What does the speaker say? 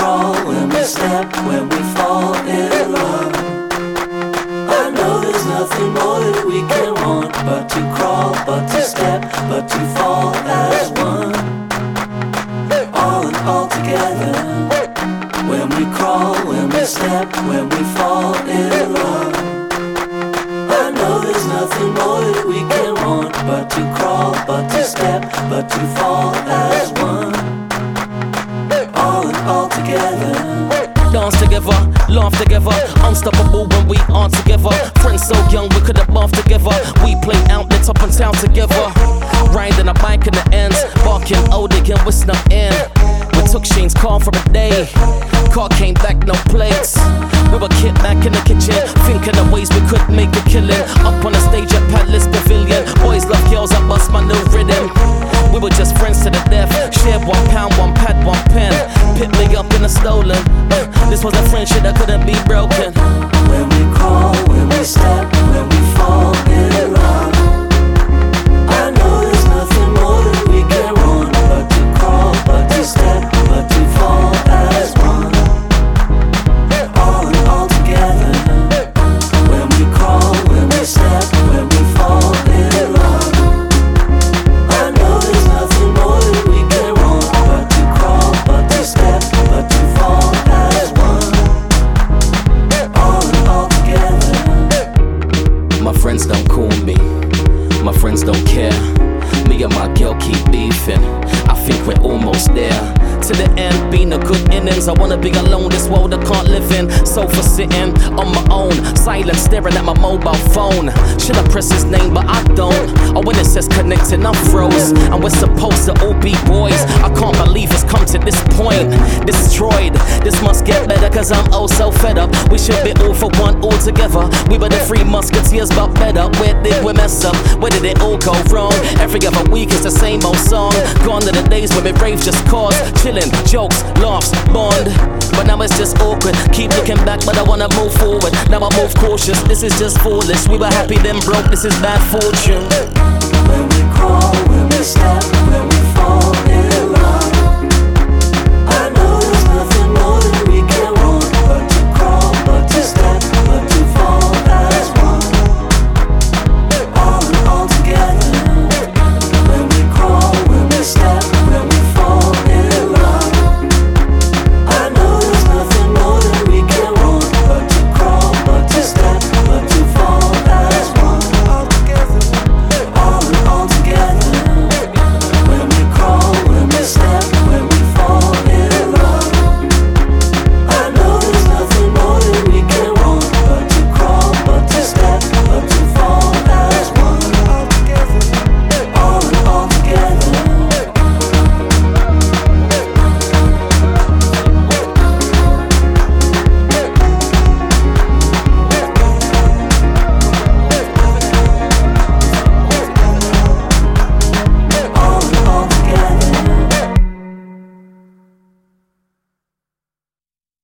crawl, when we step, when we fall in love. I know there's nothing more that we can want, but to crawl, but to step, but to fall as one. All in all together. When we crawl, when we step, when we fall in love. I know there's nothing more that we can want, but to crawl, but to step, but to fall as one. All in all together. Dance together, laugh together, unstoppable when we aren't together. Friends so young we could have laughed together. We play outlets up in town together. Riding a bike in the ends, barking old again, we're snuck in. We took Shane's car for a day. Car came back, no plates. We were kicked back in the kitchen, thinking of ways we could make a killing. Up on the stage at Palace Pavilion, boys love girls, I bust my new rhythm. We were just friends to the death. Shared 1 pound, 1 pad, 1 pen. Picked me up in a stolen. This was a friendship that couldn't be broken. When we crawl, when we step, when we fall in love. I know there's nothing more that we can want, but to crawl, but to step, but to fall as one. All in all together. When we crawl, when we step, when we fall in love. I know there's nothing more that we can want, but to crawl, but to step, but to fall as one. All in all together. My friends don't call me, my friends don't care. Me and my girl keep beefing, I think we're almost there. To the end, being a good innings. I wanna be alone, this world I can't live in. Sofa sitting on my own, silent staring at my mobile phone. Should I press his name, but I don't. Oh, when it says connecting, I'm froze. And we're supposed to all be boys. I can't believe it's come to this point. Destroyed, this must get better, cause I'm oh so fed up. We should be all for one, all together. We were the three musketeers, but better. Where did we mess up? Where did it all go wrong? Every other week it's the same old song. Gone are the days when we rave just cause. Chillin', jokes, laughs, bond. But now it's just awkward. Keep looking back, but I wanna move forward. Now I move cautious, this is just foolish. We were happy then broke, this is bad fortune. When we crawl, when we step, when we fall